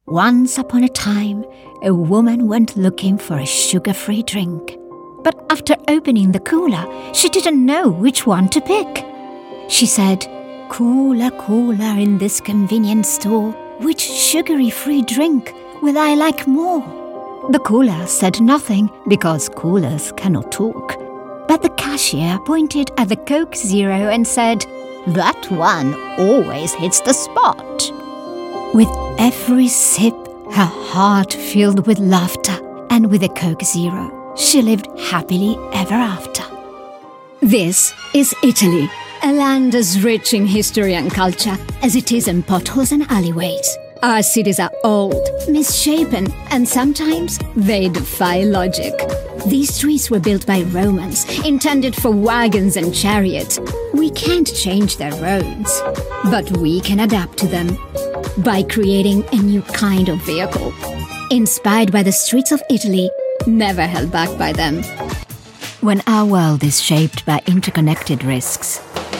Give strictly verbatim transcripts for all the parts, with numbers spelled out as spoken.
Once upon a time, a woman went looking for a sugar-free drink. But after opening the cooler, she didn't know which one to pick. She said, "Cooler, cooler in this convenience store, which sugary-free drink will I like more?" The cooler said nothing because coolers cannot talk. But the cashier pointed at the Coke Zero and said, "That one always hits the spot." With every sip, her heart filled with laughter, and with a Coke Zero, she lived happily ever after. This is Italy, a land as rich in history and culture as it is in potholes and alleyways. Our cities are old, misshapen, and sometimes they defy logic. These streets were built by Romans, intended for wagons and chariots. We can't change their roads, but we can adapt to them by creating a new kind of vehicle, inspired by the streets of Italy, never held back by them. When our world is shaped by interconnected risks,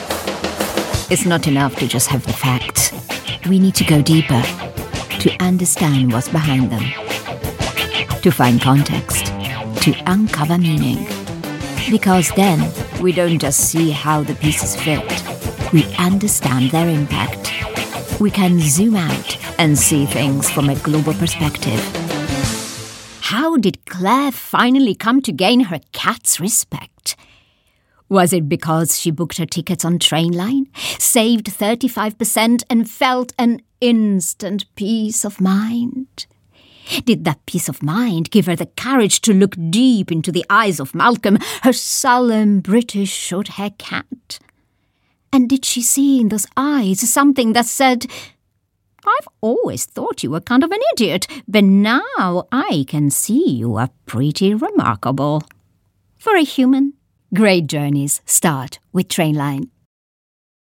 it's not enough to just have the facts. We need to go deeper, to understand what's behind them, to find context, to uncover meaning. Because then, we don't just see how the pieces fit, we understand their impact. We can zoom out and see things from a global perspective. How did Claire finally come to gain her cat's respect? Was it because she booked her tickets on Trainline, saved thirty-five percent and felt an instant peace of mind? Did that peace of mind give her the courage to look deep into the eyes of Malcolm, her sullen British short-hair cat? And did she see in those eyes something that said, "I've always thought you were kind of an idiot, but now I can see you are pretty remarkable"? For a human, great journeys start with Trainline.